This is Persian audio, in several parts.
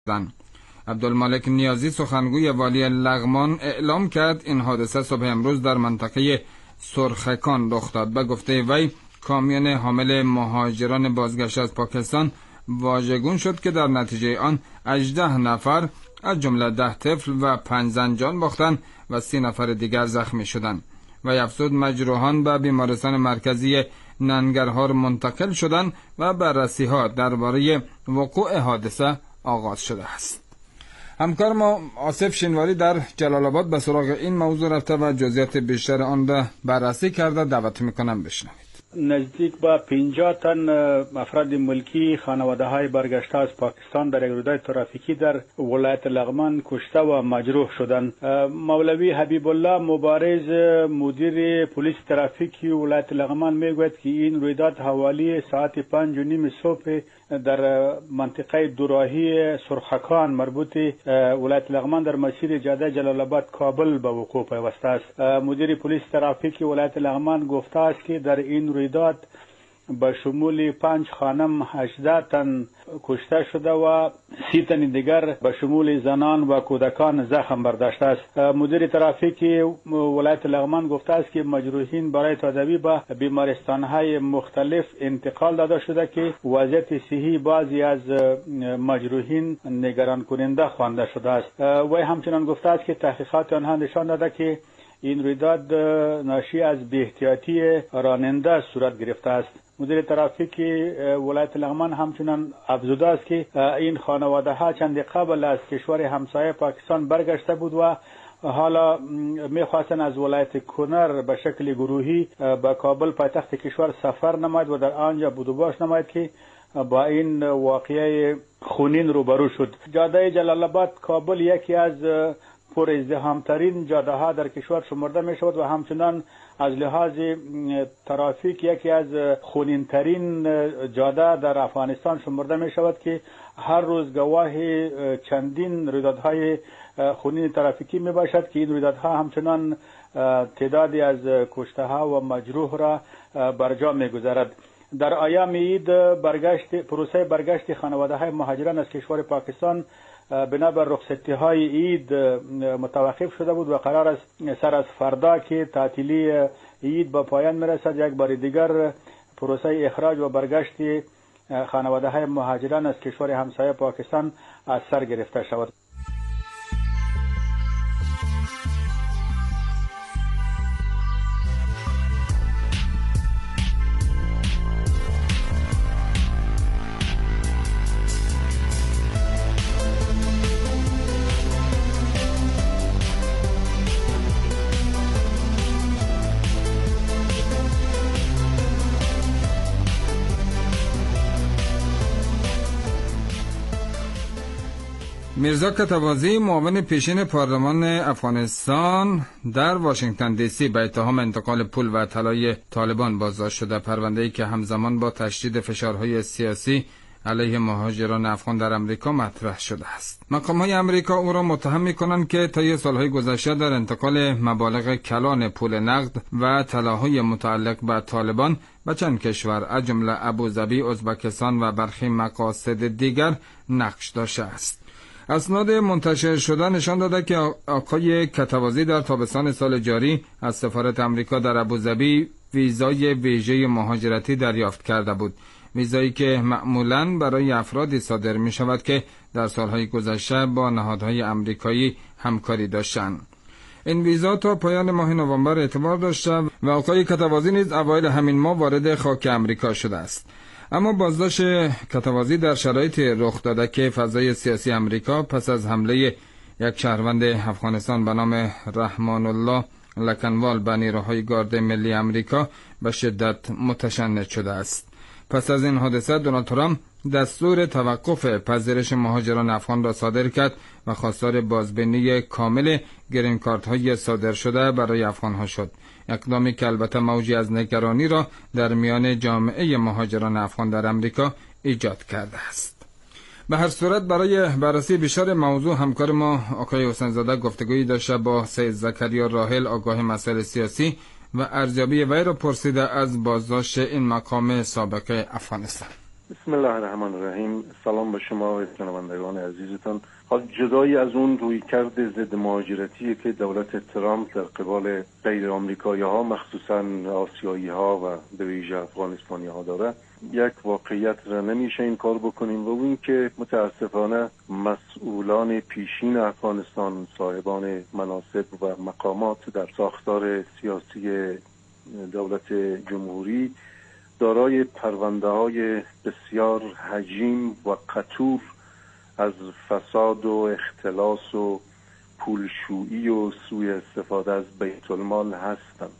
عبدالمالک نیازی سخنگوی والی لغمان اعلام کرد این حادثه صبح امروز در منطقه سرخکان رخ داد. به گفته وی کامیون حامل مهاجران بازگشته از پاکستان واژگون شد که در نتیجه آن 18 نفر از جمله 10 طفل و 5 زن جان باختند و 30 نفر دیگر زخمی شدند. و افزود مجروحان به بیمارستان مرکزی ننگرهار منتقل شدند و بررسی‌ها درباره وقوع حادثه آغاز شده است. همکار ما آصف شینواری در جلال آباد به سراغ این موضوع رفته و جزئیات بیشتر آن را بررسی کرده. دعوت میکنم بشنوید. نزدیک به 50 تن افراد ملکی خانواده‌های برگشته از پاکستان در یک رویداد ترافیکی در ولایت لغمان کشته و مجروح شدند. مولوی حبیب الله مبارز مدیر پلیس ترافیکی ولایت لغمان میگوید که این رویداد حوالی ساعت 5:30 صبح در منطقه دوراهی سرخکان مربوط ولایت لغمان در مسیر جاده جلال آباد کابل به وقوع پیوسته است. مدیر پلیس ترافیکی ولایت لغمان گفته است که در این رویداد به شمول 5 خانم 18 تن کشته شده و 30 تن دیگر به شمول زنان و کودکان زخم برداشته است. مدیر ترافیک ولایت لغمان گفته است که مجروحین برای تداوی به بیمارستان‌های مختلف انتقال داده شده که وضعیت صحی بعضی از مجروحین نگران کننده خوانده شده است. وی همچنان گفته است که تحقیقات آنها نشان داده که این رویداد ناشی از بی‌احتیاطی راننده صورت گرفته است. مدیر ترافیک ولایت لغمان همچنان افزوده است که این خانواده ها چند قبل از کشور همسایه پاکستان برگشته بود و حالا میخواستن از ولایت کنر به شکل گروهی به کابل پایتخت کشور سفر نماید و در آنجا بود و باش نماید که با این واقعه خونین روبرو شد. جاده جلال آباد کابل یکی از پر ازدحام‌ترین جاده‌ها در کشور شمرده می‌شود و همچنان از لحاظ ترافیک یکی از خونین‌ترین جاده در افغانستان شمرده می‌شود که هر روز گواه چندین رویدادهای خونین ترافیکی میباشد که این رویدادها همچنان تعدادی از کشته‌ها و مجروح را بر جا می‌گذارد. در ایام عید پروسه برگشت خانواده‌های مهاجران از کشور پاکستان بنابر رخصتی‌های عید متوقف شده بود و قرار است سر از فردا که تعطیلی عید به پایان میرسد یک بار دیگر پروسه اخراج و برگشت خانواده‌های مهاجران از کشور همسایه پاکستان از سر گرفته شود. میرزا کتوازی معاون پیشین پارلمان افغانستان در واشنگتن دی سی به اتهام انتقال پول و طلای طالبان بازداشت شده. پرونده‌ای که همزمان با تشدید فشارهای سیاسی علیه مهاجران افغان در امریکا مطرح شده است. مقام‌های امریکا او را متهم می‌کنند که طی سال‌های گذشته در انتقال مبالغ کلان پول نقد و طلاهای متعلق به طالبان به چند کشور از جمله ابوظبی، ازبکستان و برخی مقاصد دیگر نقش داشته است. اسناد منتشر شده نشان داده که آقای کتوازی در تابستان سال جاری از سفارت امریکا در ابوظبی ویزای ویژه مهاجرتی دریافت کرده بود. ویزایی که معمولاً برای افرادی صادر می شود که در سالهای گذشته با نهادهای امریکایی همکاری داشتند. این ویزا تا پایان ماه نوامبر اعتبار داشته و آقای کتوازی نیز اوایل همین ماه وارد خاک امریکا شده است. اما بازداشت کتوازی در شرایطی رخ داده که فضای سیاسی امریکا پس از حمله یک شهروند افغانستان به نام رحمان الله لکنوال به نیروهای گارد ملی امریکا به شدت متشنج شده است. پس از این حادثه دونالد ترامپ دستور توقف پذیرش مهاجران افغان را صادر کرد و خواستار بازبینی کامل گرین کارت های صادر شده برای افغان ها شد. اقدامی که البته موجی از نگرانی را در میان جامعه مهاجران افغان در امریکا ایجاد کرده است. به هر صورت برای بررسی بیشتر موضوع همکار ما آقای حسین زاده گفتگویی داشته با سید زکریا راحل آگاه مسائل سیاسی و ارزیابی وی را پرسیده از بازداشت این مقام سابق افغانستان. بسم الله الرحمن الرحیم. سلام به شما و شنوندگان عزیزتان. حال جدایی از اون رویکرد ضد مهاجرتی که دولت ترامپ در قبال غیر آمریکایی ها مخصوصا آسیایی ها و به ویژه افغانستانی ها داره، یک واقعیت را نمیشه این کار بکنیم و اون که متاسفانه مسئولان پیشین افغانستان، صاحبان مناصب و مقامات در ساختار سیاسی دولت جمهوری دارای پرونده‌های بسیار حجیم و قطور از فساد و اختلاس و پولشویی و سوء استفاده از بیت المال هستند.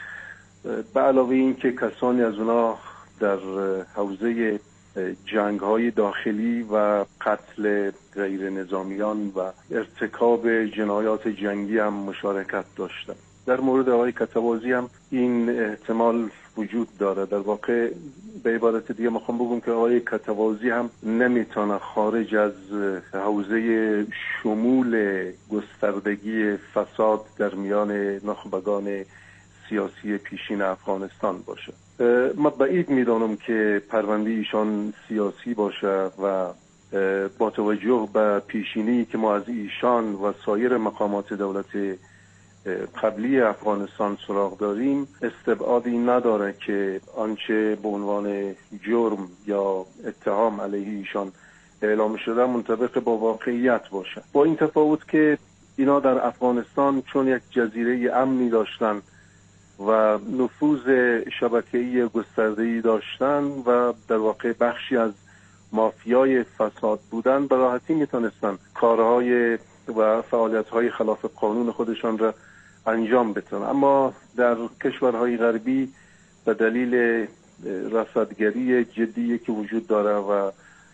به علاوه این که کسانی از اونا در حوزه جنگ‌های داخلی و قتل غیر نظامیان و ارتکاب جنایات جنگی هم مشارکت داشتند. در مورد آقای کتوازی هم این احتمال وجود داره. در واقع به عبارت دیگه میخوام بگم که آقای کتوازی هم نمیتونه خارج از حوزه شمول گستردگی فساد در میان نخبگان سیاسی پیشین افغانستان باشه. من بعید میدانم که پرونده ایشان سیاسی باشه و با توجه به پیشینی که ما از ایشان و سایر مقامات دولت قبلی افغانستان سراغ داریم، استبعادی نداره که آنچه به عنوان جرم یا اتهام علیه ایشان اعلام شده منطبق با واقعیت باشه. با این تفاوت که اینا در افغانستان چون یک جزیره امنی داشتن و نفوذ شبکه‌ای گسترده‌ای داشتن و در واقع بخشی از مافیای فساد بودن، به راحتی میتونستن کارهای و فعالیت‌های خلاف قانون خودشان را انجام بتن. اما در کشورهای غربی به دلیل رصدگری جدی که وجود داره و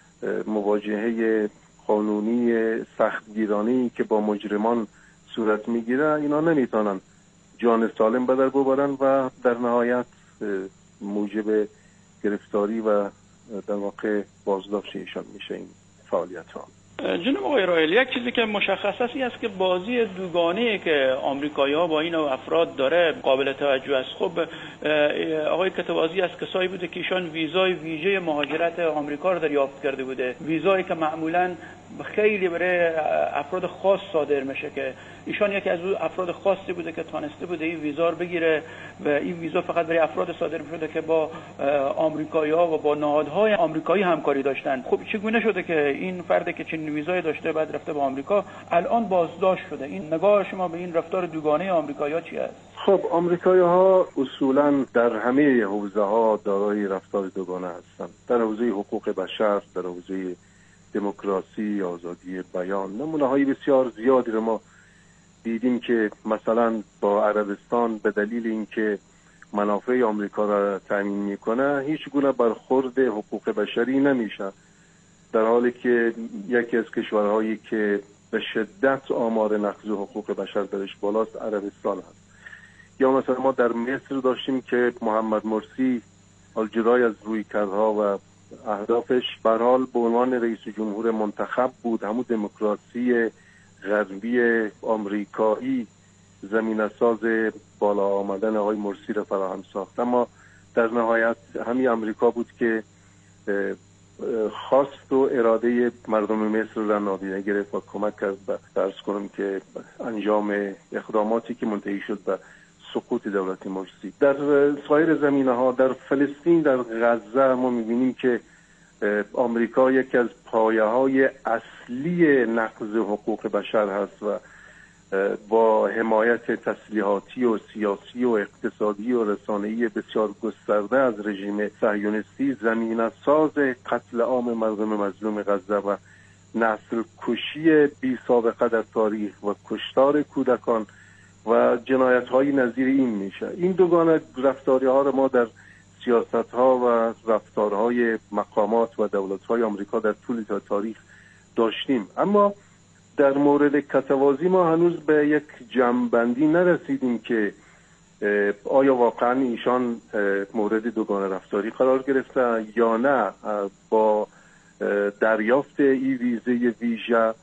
مواجهه قانونی سختگیرانی که با مجرمان صورت میگیره، اینا نمیتونن جان سالم به در ببرن و در نهایت موجب گرفتاری و در واقع بازداشت ایشان میشه این فعالیت ها. جناب آقای رائل، یک چیزی که مشخص است این است که بازی دوگانه‌ای که آمریکایی‌ها با این افراد داره قابل توجه است. خب آقای کتوازی از کسایی بوده که ایشان ویزای ویژه مهاجرت آمریکا رو دریافت کرده بوده، ویزایی که معمولاً خیلی برای افراد خاص صادر میشه که ایشان یکی از افراد خاصی بوده که تانسته بوده این ویزا رو بگیره و این ویزا فقط برای افراد صادر میشده که با آمریکایی‌ها و با نهادهای آمریکایی همکاری داشتن. خب چگونه شده که این فردی که چنین ویزای داشته بعد رفته به آمریکا الان بازداشت شده؟ این نگاه شما به این رفتار دوگانه آمریکایی‌ها چی است؟ خب آمریکایی‌ها اصولاً در همه حوزه‌ها دارای رفتار دوگانه هستند. در حوزه حقوق بشر، در حوزه دموکراسی، آزادی بیان، نمونه‌های بسیار زیادی رو ما دیدیم که مثلا با عربستان به دلیل اینکه منافع آمریکا را تامین میکنه هیچ گونه برخورد حقوق بشری نمیشه، در حالی که یکی از کشورهایی که به شدت آمار نقض حقوق بشر درش بالاست عربستان هست. یا مثلا ما در مصر داشتیم که محمد مرسی جدای از رویکردها و اهدافش به هر حال به عنوان رئیس جمهور منتخب بود، همون دموکراسی غربی آمریکایی زمینه ساز بالا آمدن آقای مرسی را فراهم ساخت. اما در نهایت همین آمریکا بود که خواست و اراده مردم مصر را نادیده گرفت و کمک کرد به فرض کنم که انجام اقداماتی که منتهی شد به سقوط دولت مرسی. در سایر زمینه ها، در فلسطین، در غزه ما میبینیم که آمریکا یکی از پایه های اصلی نقض حقوق بشر هست و با حمایت تسلیحاتی و سیاسی و اقتصادی و رسانه‌ای بسیار گسترده از رژیم صهیونیستی زمینه ساز قتل عام مردم مظلوم غزه و نسل کشی بی سابقه در تاریخ و کشتار کودکان و جنایت‌های نظیر این میشه. این دوگانه رفتاری ها را ما در سیاست‌ها و رفتارهای مقامات و دولت‌های آمریکا در طول تاریخ داشتیم. اما در مورد کتوازی ما هنوز به یک جمع‌بندی نرسیدیم که آیا واقعا ایشان مورد دوگانه رفتاری قرار گرفته یا نه. با دریافت این ویزه ویژه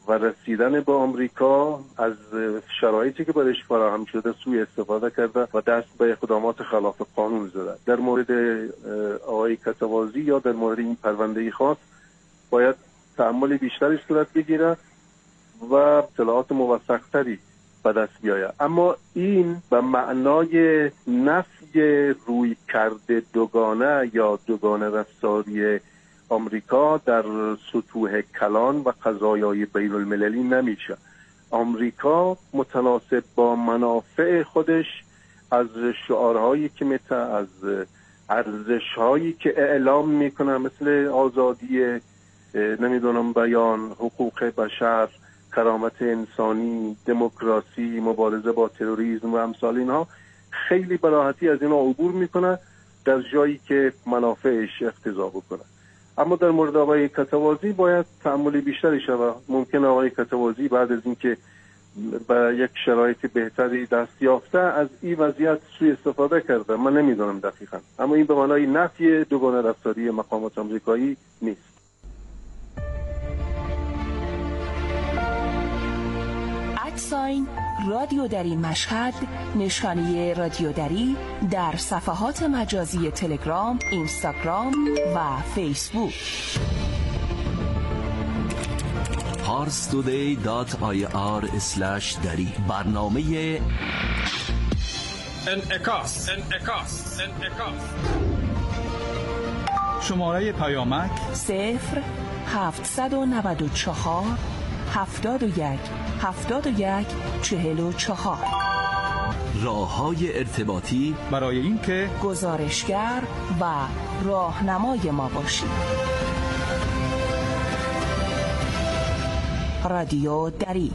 و رسیدن به آمریکا از شرایطی که برایش فراهم شده سوء استفاده کرده و دست به اقدامات خلاف قانون زده. در مورد آقای کتوازی یا در مورد این پرونده خاص باید تأمل بیشتری صورت بگیره و اطلاعات موثق‌تری به دست بیاید. اما این به معنای نفی روی کرده دوگانه یا دوگانه رفتاری آمریکا در سطوح کلان و قضایای بین المللی نمیشه. آمریکا متناسب با منافع خودش از شعارهایی که میته، از ارزشهایی که اعلام میکنه مثل آزادی بیان، حقوق بشر، کرامت انسانی، دموکراسی، مبارزه با تروریسم و امثال اینها، خیلی به راحتی از اینا عبور میکنه در جایی که منافعش اقتضا بکنه. اما در مورد آقای کتوازی باید تأمل بیشتری شود. ممکن آقای کتوازی بعد از اینکه به یک شرایط بهتری دست یافته از این وضعیت سوء استفاده کرده، من نمیدونم دقیقاً، اما این به معنای نفی دوگانه رفتاری مقامات آمریکایی نیست. ادساین رادیو دری مشهد، نشانی رادیو دری در صفحات مجازی تلگرام، اینستاگرام و فیسبوک. parstoday.ir/dari برنامه انعکاس. شماره پیامک 0794 71 44. راه‌های ارتباطی برای اینکه گزارشگر و راهنمای ما باشید. رادیو دری.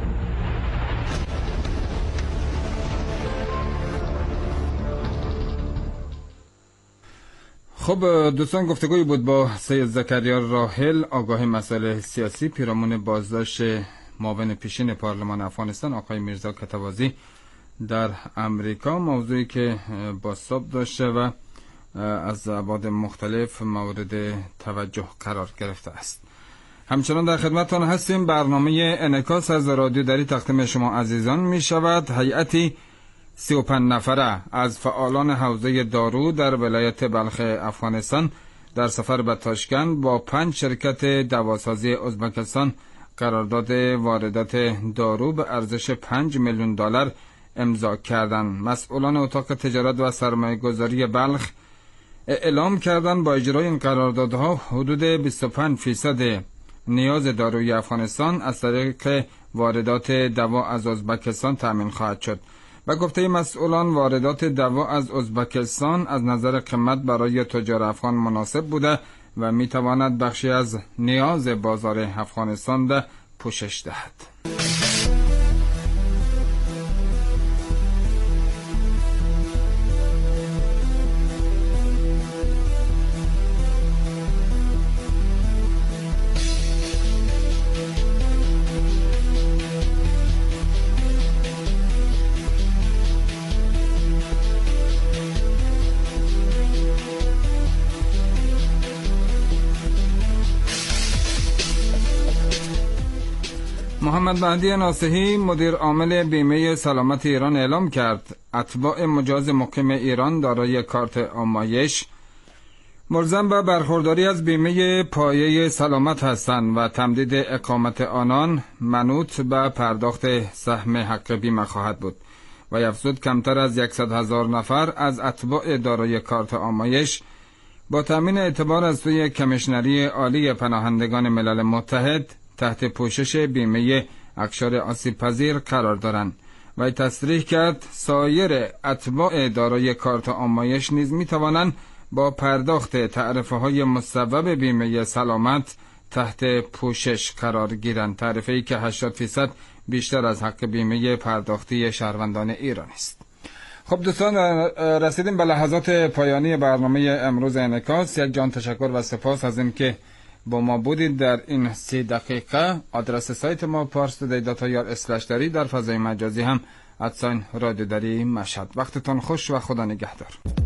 خب دوستان، گفتگوی بود با سید زکریا راحل، آگاه مسائل سیاسی، پیرامون بازداشت معاون پیشین پارلمان افغانستان آقای میرزا کتوازی در امریکا، موضوعی که بازتاب داشته و از ابعاد مختلف مورد توجه قرار گرفته است. همچنان در خدمتتان هستیم. برنامه انعکاس از رادیو دری تقدیم شما عزیزان می شود. هیئتی 35 نفره از فعالان حوزه دارو در ولایت بلخ افغانستان در سفر به تاشکند با 5 شرکت دواسازی ازبکستان قرارداد واردات دارو به ارزش $5 میلیون امضا کردند. مسئولان اتاق تجارت و سرمایه‌گذاری بلخ اعلام کردند با اجرای این قراردادها حدود 25% نیاز داروی افغانستان از طریق واردات دوا از ازبکستان تامین خواهد شد. به گفته مسئولان، واردات دوا از ازبکستان از نظر قیمت برای تجار افغان مناسب بوده و میتواند بخشی از نیاز بازار افغانستان را پوشش دهد. محمد مهدی ناصحی، مدیر عامل بیمه سلامت ایران، اعلام کرد اتباع مجاز مقیم ایران دارای کارت آمایش ملزم به برخورداری از بیمه پایه سلامت هستند و تمدید اقامت آنان منوط به پرداخت سهم حق بیمه خواهد بود. و افزود کمتر از 100,000 نفر از اتباع دارای کارت آمایش با تامین اعتبار از سوی کمیشنری عالی پناهندگان ملل متحد تحت پوشش بیمه اقشار آسیب پذیر قرار دارند. و تصریح کرد سایر اتباع دارای کارت آمایش نیز می توانند با پرداخت تعرفه های مصوب بیمه سلامت تحت پوشش قرار گیرند، تعرفه‌ای که 80% بیشتر از حق بیمه پرداختی شهروندان ایران است. خب دوستان، رسیدیم به لحظات پایانی برنامه امروز انعکاس. یک جان تشکر و سپاس از اینکه با ما بودید در این 30 دقیقه. آدرس سایت ما parstoday.ir/dari، در فضای مجازی هم @رادیو دری مشهد. وقتتان خوش و خدا نگهدار.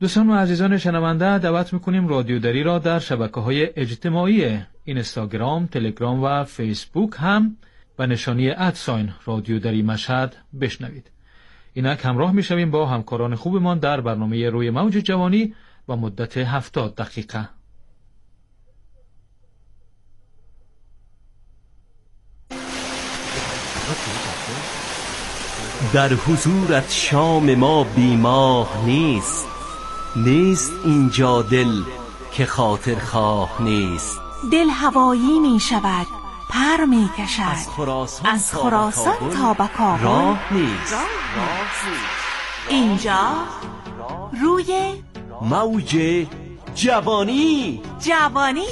دوستان و عزیزان شنونده، دعوت میکنیم رادیو دری را در شبکه‌های اجتماعی اینستاگرام، تلگرام و فیسبوک هم به نشانی ادساین رادیو دری مشهد بشنوید. اینک همراه میشویم با همکاران خوبمان در برنامه روی موج جوانی و مدت 70 دقیقه. در حضورت شام ما بیماه نیست، نیست اینجا دل که خاطر خواه نیست. دل هوایی می شود، پر می کشد، از خراسان تا به کابل راه نیست. اینجا روی موج جوانی. جوانی.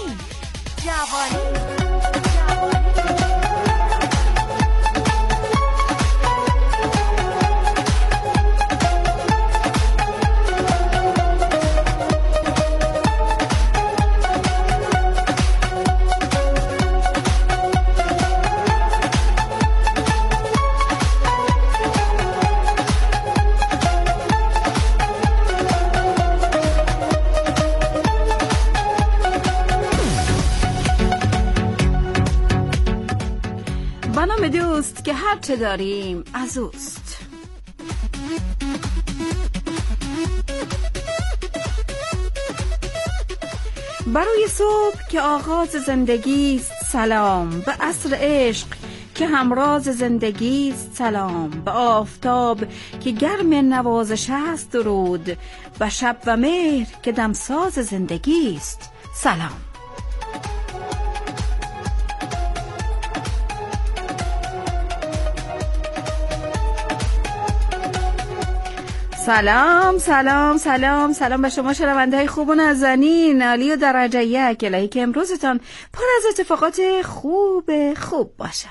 دوست که هر چه داریم از اوست. برای صبح که آغاز زندگی است سلام، به عصر عشق که همراز زندگی است سلام، به آفتاب که گرم نوازش است درود، به شب و مهر که دمساز زندگی است سلام. سلام سلام سلام سلام به شما شنونده های خوب و نازنین، عالی و درجه یک. الهی که امروزتان پر از اتفاقات خوب باشه.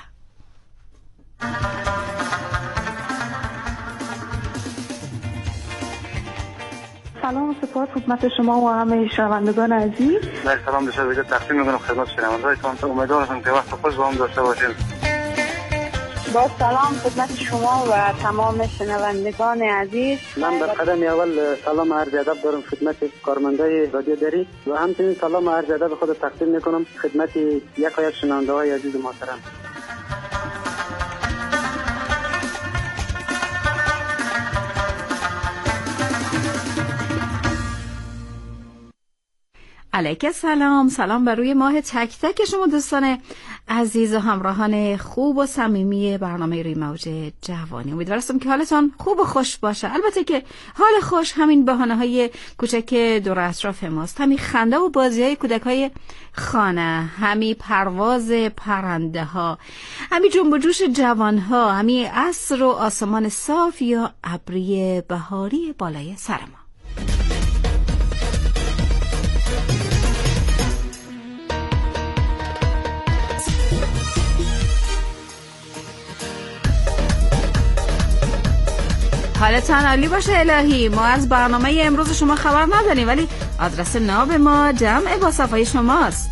سلام، سپاس خدمت شما و همه شنوندگان عزیز. سلام به شما تقدیم می‌کنم خدمت شنوندگانتون. امیدوارم که وقت خوش با هم داشته باشیم. با سلام خدمت شما و تمام شنوندگان عزیز. من در قدم اول سلام عرض ادب دارم خدمت کارمندای رادیو دری و همچنین سلام عرض ادب خود تقدیم میکنم خدمت یکایک شنونده‌های عزیز محترم. علیک سلام، سلام بر روی ماه تک تک شما دوستان عزیز و همراهان خوب و صمیمی برنامه روی موج جوانی. امیدوارم که حالتان خوب و خوش باشه. البته که حال خوش همین بهانه‌های کوچک دور اطراف ماست، همین خنده و بازی‌های کودک‌های خانه، همین پرواز پرنده‌ها، همین جنب و جوش جوان‌ها، همین عصر و آسمان صاف یا ابری بهاری بالای سر ما. حالتان عالی باشه الهی. ما از برنامه امروز شما خبر نداریم، ولی آدرس ناب ما جمع با صفحه شماست.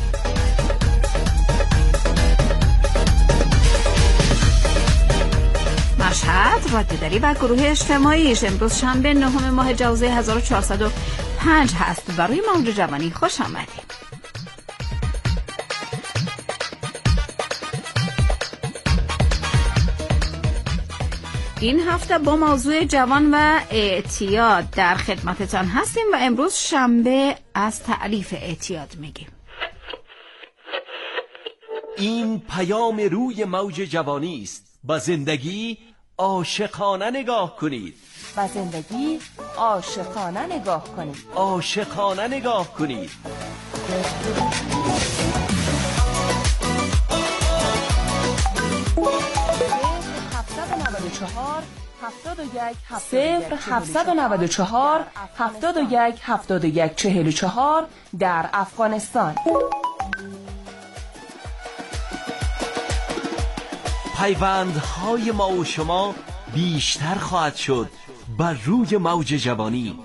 مشهد رادیو دری و گروه اجتماعیش امروز شنبه 9 ماه جوزه 1405 هست. برای موج جوانی خوش آمدید. این هفته با موضوع جوان و اعتیاد در خدمتتان هستیم و امروز شنبه از تعریف اعتیاد میگیم. این پیام روی موج جوانی است. با زندگی عاشقانه نگاه کنید. با زندگی عاشقانه نگاه کنید. عاشقانه نگاه کنید. 0794 71 71 44 در افغانستان. پیوندهای ما و شما بیشتر خواهد شد بر روی موج جوانی.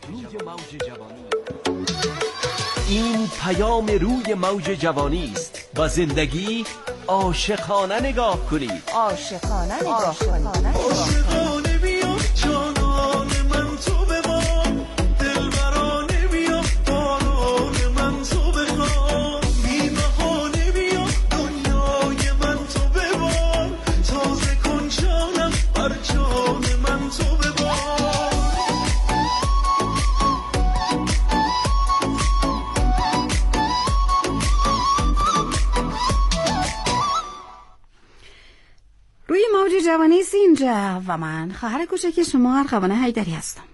این پیام روی موج جوانی است. با زندگی عاشقانه نگاه کنید. عاشقانه نگاه کنید. عاشقانه بیا جانان من تو به ما، دل جوانی است اینجا و من خواهر کوچک شما ارغوان حیدری هستم.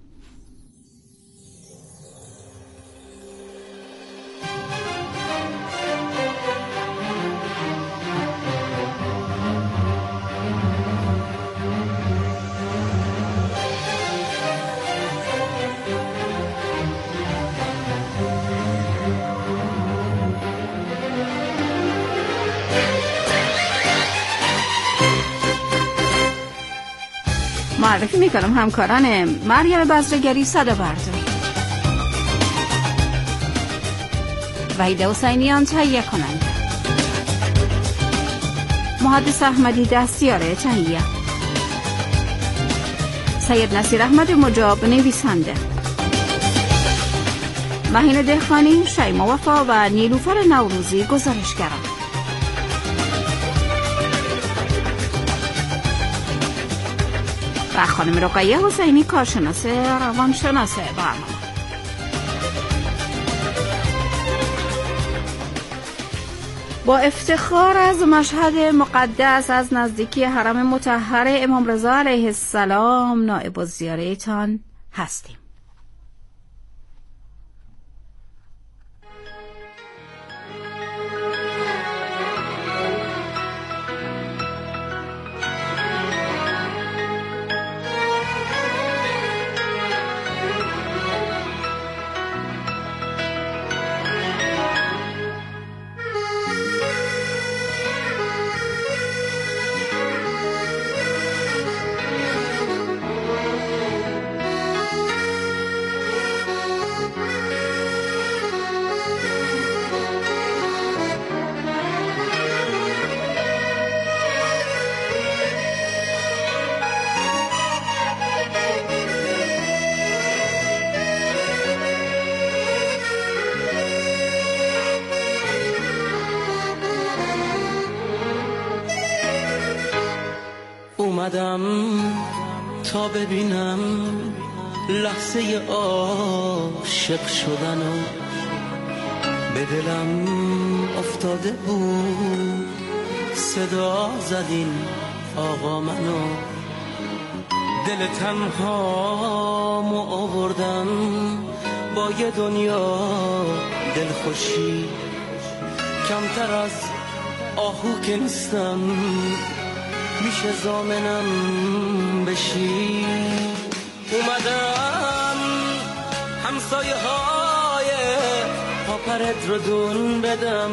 معرفی میکنم همکاران مریم بزرگری صدا برداری، وحید حسینیان تهیه کننده، محدث احمدی دستیار تهیه، سید نصیر احمد مجاب نویسنده، مهین دهقانی، شیما وفا و نیلوفر نوروزی گزارشگران. و خانم رقیه حسینی کارشناس روانشناس برنامه. با افتخار از مشهد مقدس از نزدیکی حرم مطهر امام رضا علیه السلام نائب الزیاره‌تان هستیم. اومدم تا ببینم لحظه عاشق شدنو، به دلم افتاده بود صدا زدین آقا منو، دل تنهامو آوردم با یه دنیا دلخوشی، کمتر از آهو که نیستم میشه ضامنم بشی. اومدم همسایه های پاپرت رو دون بدم،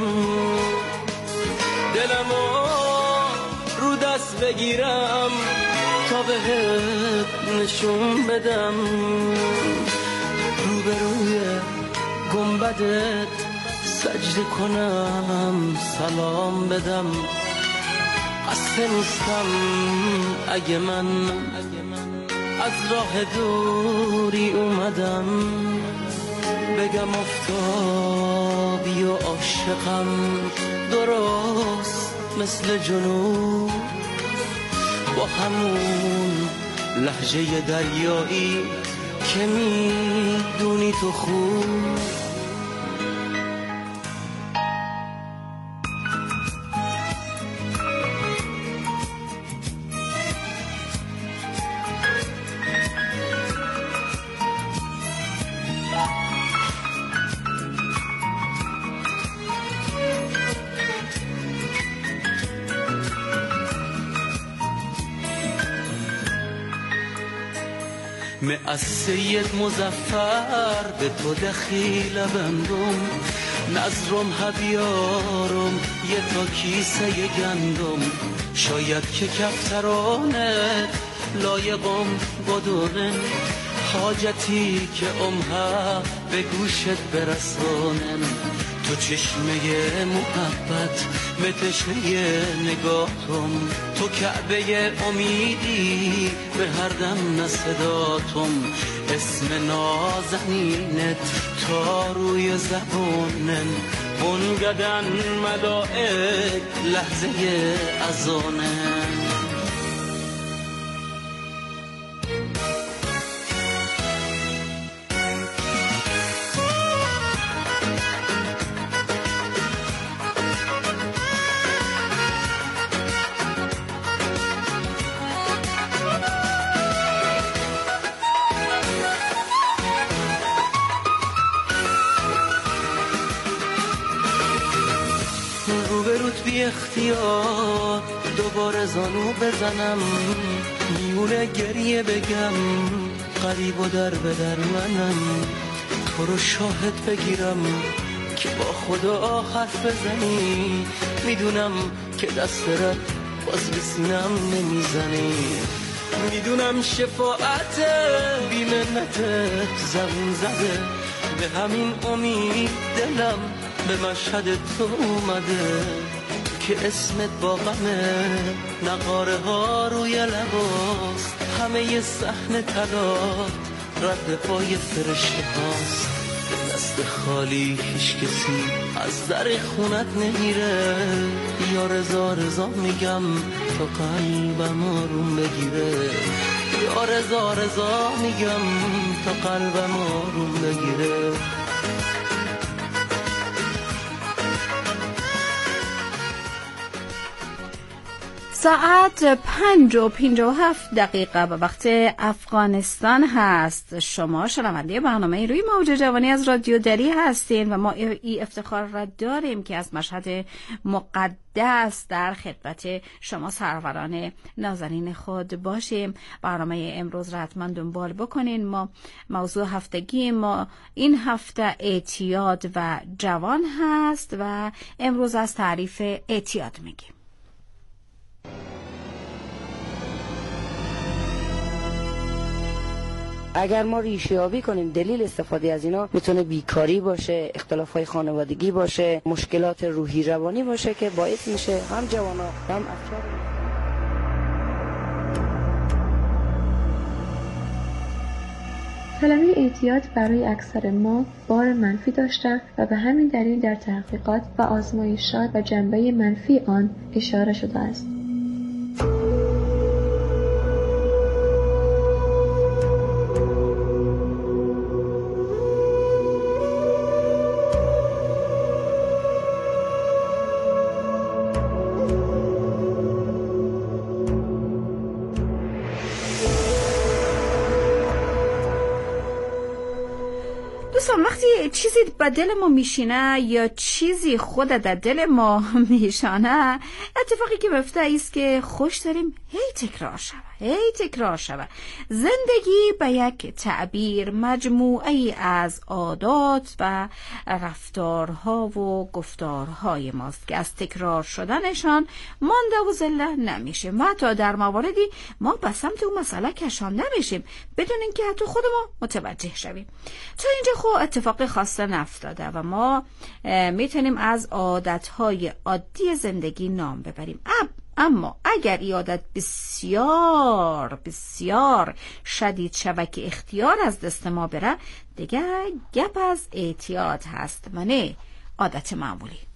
دلمو رو دست بگیرم تا بهت نشون بدم، روبروی گنبدت سجده کنم سلام بدم. قصد نیستم اگه من از راه دوری اومدم بگم افتابی و عاشقم درست مثل جنوب، با همون لهجه دریایی که میدونی تو خوب. از سید مظفر به تو دخیل بندم، نظرم هبیارم یه تا کیسه گندم، شاید که کفترانه لایقم بدونن، حاجتی که امها به گوشت برسانن، تو چشمه محبت متشنه نگاهتم، تو کعبه امیدی به هر دم نصداتم، اسم نازنینت تا روی زبانن، بنگدن ملائک لحظه اذانن. روبروت بی اختیار دوباره زانو بزنم، میونه گریه بگم قریب و در به در منم، تو رو شاهد بگیرم که با خدا حرف بزنی، میدونم که دست رد باز به سینم نمیزنی، میدونم شفاعت بیمنتت زبون زده، به همین امید دلم به مشهد تو اومده که اسمت با غمه، نقاره ها روی لباست، همه ی صحن طلات رد پای فرشته هاست، دست خالی هیچ کسی از در خونت نمیره، یا رضا رضا میگم تا قلبم آروم بگیره، یا رضا رضا میگم تا قلبم آروم بگیره. ساعت 5:57 به وقت افغانستان هست. شما شنونده برنامه روی موج جوانی از رادیو دری هستین و ما این افتخار را داریم که از مشهد مقدس در خدمت شما سروران نازنین خود باشیم. برنامه امروز را حتما دنبال بکنین. ما موضوع هفتگی ما این هفته اعتیاد و جوان هست و امروز از تعریف اعتیاد میگیم. اگر ما ریشه یابی کنیم دلیل استفاده از اینا میتونه بیکاری باشه، اختلافات خانوادگی باشه، مشکلات روحی روانی باشه که باعث میشه هم جوانا هم افراد. کلمه اعتیاد برای اکثر ما بار منفی داشته و به همین دلیل در تحقیقات و آزمایشات و جنبه منفی آن اشاره شده است. وقتی چیزی به دل ما میشینه یا چیزی خود در دل ما میشانه، اتفاقی که میفته است که خوش داریم هی تکرار شود. زندگی به یک تعبیر مجموعه از عادات و رفتارها و گفتارهای ماست که از تکرار شدنشان مانده و زله نمیشیم و حتی در مواردی ما به سمت اون مسئله کشانده میشیم بدون اینکه حتی خودمون متوجه شویم. تا اینجا خب اتفاق خاصی نفتاده و ما میتونیم از عادتهای عادی زندگی نام ببریم. اما اگر این عادت بسیار بسیار شدید شود که اختیار از دست ما بره، دیگه گپ از اعتیاد هست و نه عادت معمولی.